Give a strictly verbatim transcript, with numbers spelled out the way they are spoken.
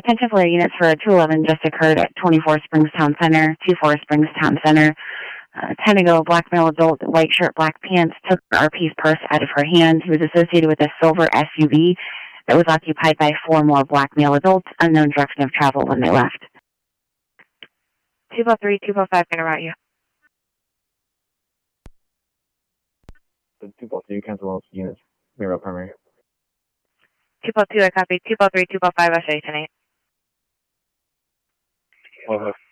attention flare units for two eleven just occurred at twenty-four Springs Town Center, twenty-four Springs Town Center. Uh, ten ago, a black male adult, white shirt, black pants, took R P's purse out of her hand. He was associated with a silver S U V that was occupied by four more black male adults, unknown direction of travel when they left. two four three, two four five, going to route you. The two four three, cancel all units, mirror primary. two four two, I copy. two four three, two four five, I'll show you tonight. Well,